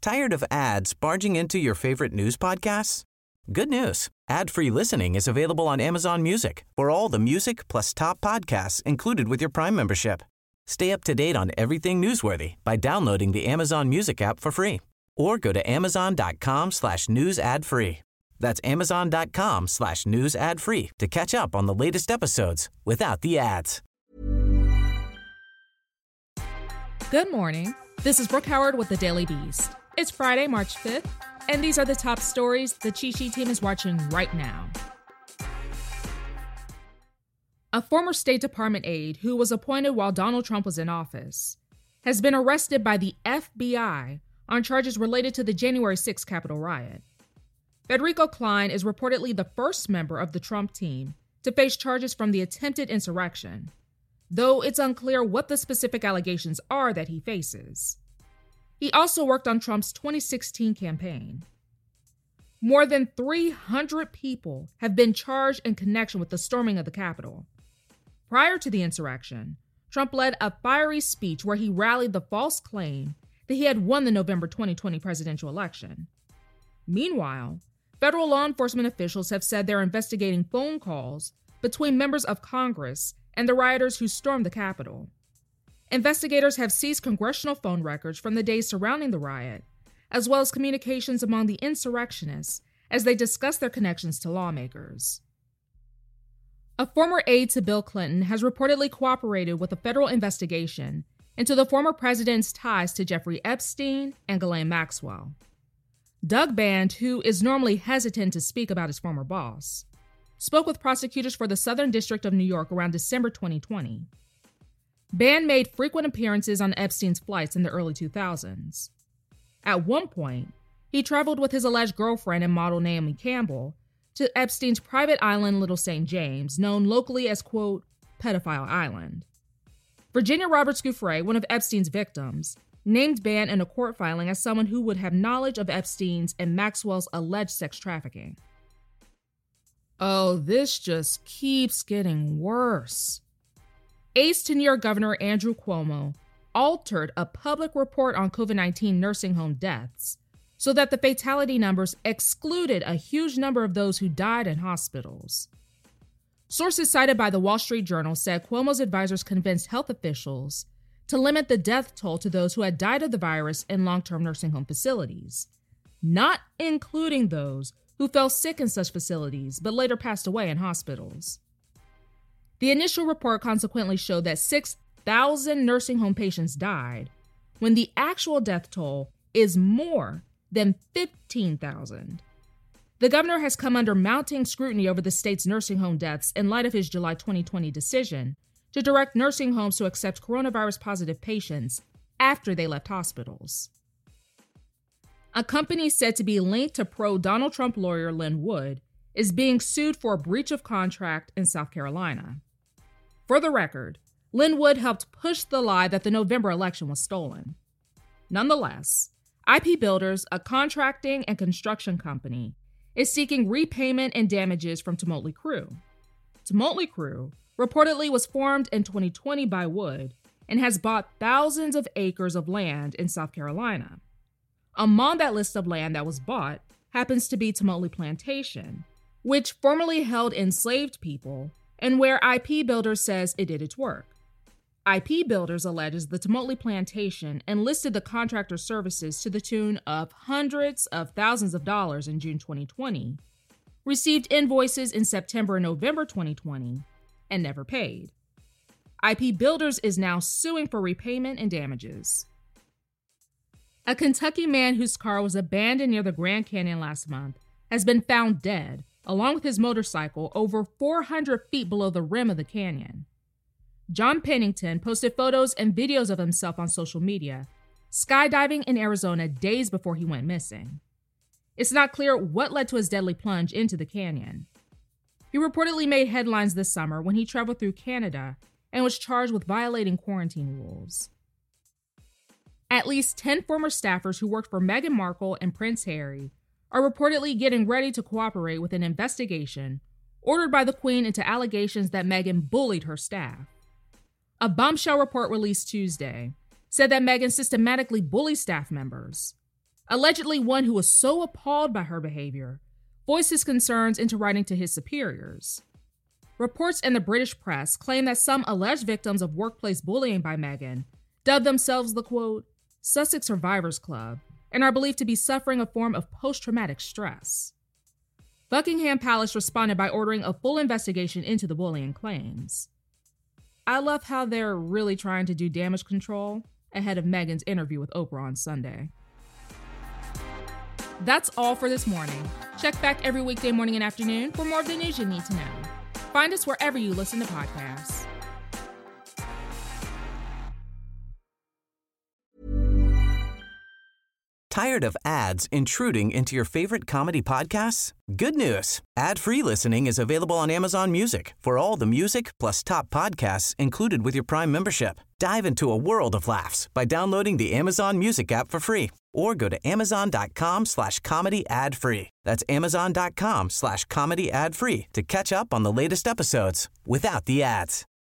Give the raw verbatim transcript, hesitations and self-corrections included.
Tired of ads barging into your favorite news podcasts? Good news. Ad-free listening is available on Amazon Music for all the music plus top podcasts included with your Prime membership. Stay up to date on everything newsworthy by downloading the Amazon Music app for free or go to amazon.com slash news ad free. That's amazon.com slash news ad free to catch up on the latest episodes without the ads. Good morning. This is Brooke Howard with The Daily Beast. It's Friday, March fifth, and these are the top stories the Cheat Sheet team is watching right now. A former State Department aide who was appointed while Donald Trump was in office has been arrested by the F B I on charges related to the January sixth Capitol riot. Federico Klein is reportedly the first member of the Trump team to face charges from the attempted insurrection, though it's unclear what the specific allegations are that he faces. He also worked on Trump's twenty sixteen campaign. More than three hundred people have been charged in connection with the storming of the Capitol. Prior to the insurrection, Trump led a fiery speech where he rallied the false claim that he had won the November twenty twenty presidential election. Meanwhile, federal law enforcement officials have said they're investigating phone calls between members of Congress and the rioters who stormed the Capitol. Investigators have seized congressional phone records from the days surrounding the riot, as well as communications among the insurrectionists as they discuss their connections to lawmakers. A former aide to Bill Clinton has reportedly cooperated with a federal investigation into the former president's ties to Jeffrey Epstein and Ghislaine Maxwell. Doug Band, who is normally hesitant to speak about his former boss, spoke with prosecutors for the Southern District of New York around December twenty twenty. Band made frequent appearances on Epstein's flights in the early two thousands. At one point, he traveled with his alleged girlfriend and model Naomi Campbell to Epstein's private island Little Saint James, known locally as, quote, Pedophile Island. Virginia Roberts Giuffre, one of Epstein's victims, named Band in a court filing as someone who would have knowledge of Epstein's and Maxwell's alleged sex trafficking. Oh, this just keeps getting worse. Aides to New York Governor Andrew Cuomo altered a public report on covid nineteen nursing home deaths so that the fatality numbers excluded a huge number of those who died in hospitals. Sources cited by the Wall Street Journal said Cuomo's advisors convinced health officials to limit the death toll to those who had died of the virus in long-term nursing home facilities, not including those who fell sick in such facilities but later passed away in hospitals. The initial report consequently showed that six thousand nursing home patients died, when the actual death toll is more than fifteen thousand. The governor has come under mounting scrutiny over the state's nursing home deaths in light of his July twenty twenty decision to direct nursing homes to accept coronavirus-positive patients after they left hospitals. A company said to be linked to pro-Donald Trump lawyer Lynn Wood is being sued for a breach of contract in South Carolina. For the record, Lynn Wood helped push the lie that the November election was stolen. Nonetheless, I P Builders, a contracting and construction company, is seeking repayment and damages from Tumultly Crew. Tumultly Crew reportedly was formed in twenty twenty by Wood and has bought thousands of acres of land in South Carolina. Among that list of land that was bought happens to be Tumultly Plantation, which formerly held enslaved people and where I P Builders says it did its work. I P Builders alleges the Tumultly Plantation enlisted the contractor's services to the tune of hundreds of thousands of dollars in June twenty twenty, received invoices in September and November twenty twenty, and never paid. I P Builders is now suing for repayment and damages. A Kentucky man whose car was abandoned near the Grand Canyon last month has been found dead, along with his motorcycle, over four hundred feet below the rim of the canyon. John Pennington posted photos and videos of himself on social media, skydiving in Arizona days before he went missing. It's not clear what led to his deadly plunge into the canyon. He reportedly made headlines this summer when he traveled through Canada and was charged with violating quarantine rules. At least ten former staffers who worked for Meghan Markle and Prince Harry are reportedly getting ready to cooperate with an investigation ordered by the Queen into allegations that Meghan bullied her staff. A bombshell report released Tuesday said that Meghan systematically bullied staff members. Allegedly, one who was so appalled by her behavior voiced his concerns into writing to his superiors. Reports in the British press claim that some alleged victims of workplace bullying by Meghan dubbed themselves the, quote, Sussex Survivors Club, and are believed to be suffering a form of post-traumatic stress. Buckingham Palace responded by ordering a full investigation into the bullying claims. I love how they're really trying to do damage control ahead of Meghan's interview with Oprah on Sunday. That's all for this morning. Check back every weekday morning and afternoon for more of the news you need to know. Find us wherever you listen to podcasts. Tired of ads intruding into your favorite comedy podcasts? Good news. Ad-free listening is available on Amazon Music for all the music plus top podcasts included with your Prime membership. Dive into a world of laughs by downloading the Amazon Music app for free or go to amazon.com slash comedy ad free. That's amazon.com slash comedy ad free to catch up on the latest episodes without the ads.